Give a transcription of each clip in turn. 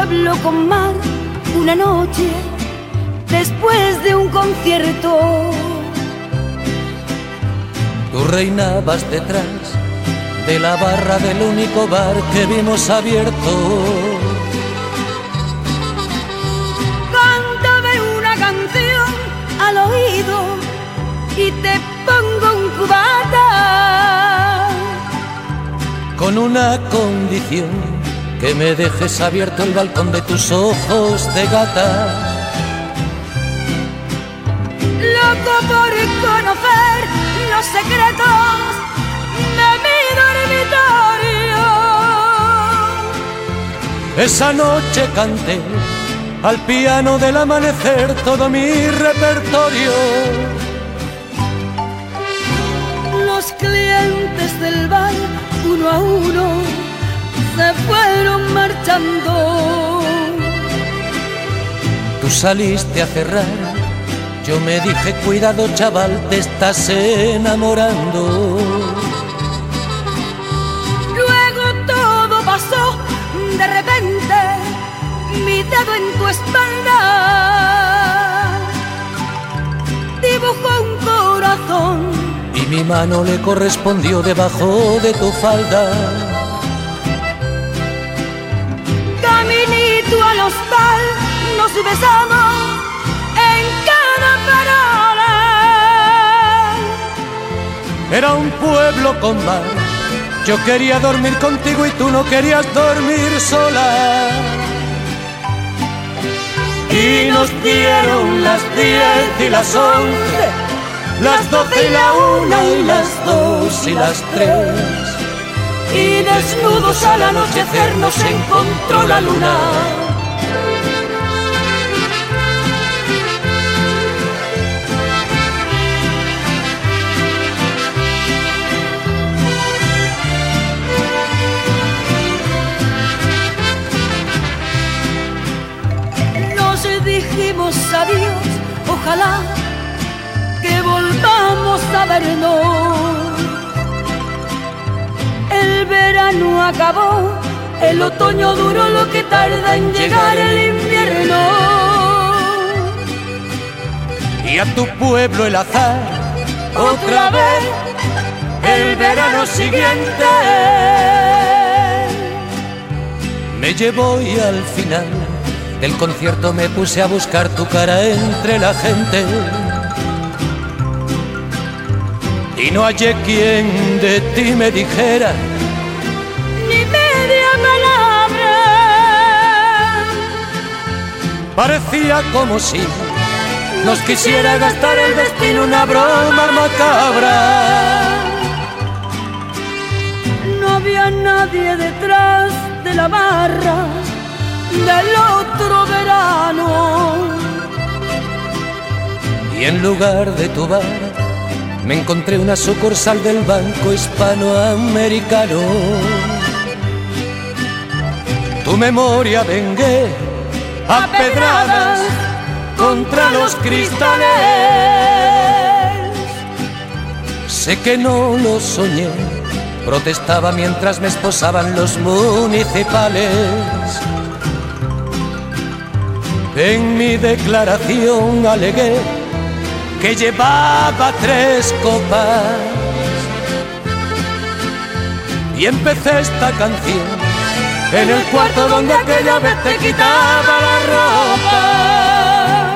pueblo con mar, una noche después de un concierto. Tú reinabas detrás de la barra del único bar que vimos abierto. Cántame una canción al oído y te pongo un cubata, con una condición, que me dejes abierto el balcón de tus ojos de gata. Loco por conocer los secretos de mi dormitorio. Esa noche canté al piano del amanecer todo mi repertorio. Los clientes del bar, uno a uno, se fueron marchando. Tú saliste a cerrar, yo me dije cuidado chaval, te estás enamorando. Luego todo pasó de repente, mi dedo en tu espalda dibujó un corazón y mi mano le correspondió debajo de tu falda. Caminito al hostal nos besamos en cada parola. Era un pueblo con mar, yo quería dormir contigo y tú no querías dormir sola. Y nos dieron las 10 y las 11, las 12 y la 1 y las 2 y las 3. Y desnudos al anochecer nos encontró la luna. Nos dijimos adiós, ojalá que volvamos a vernos. El verano acabó, el otoño duró lo que tarda en llegar el invierno. Y a tu pueblo el azar, otra vez, el verano siguiente, me llevó y al final del concierto me puse a buscar tu cara entre la gente. Y no hallé quien de ti me dijera ni media palabra. Parecía como si nos quisiera gastar el destino una broma macabra. No había nadie detrás de la barra del otro verano. Y en lugar de tu bar me encontré una sucursal del Banco Hispanoamericano. Tu memoria vengué a pedradas contra los cristales. Sé que no lo soñé, protestaba mientras me esposaban los municipales. En mi declaración alegué que llevaba 3 copas y empecé esta canción en el cuarto donde aquella vez te quitaba la ropa.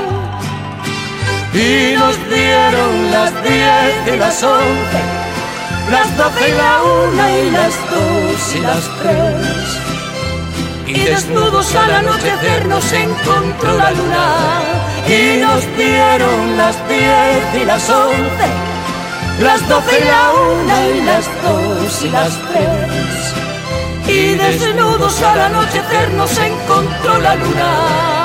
Y nos dieron las 10 y las 11, las 12 y la 1 y las 2 y las 3. Y desnudos al anochecer nos encontró la luna. Y nos dieron las 10 y las 11, las 12 y la 1 y las 2 y las 3. Y desnudos al anochecer nos encontró la luna.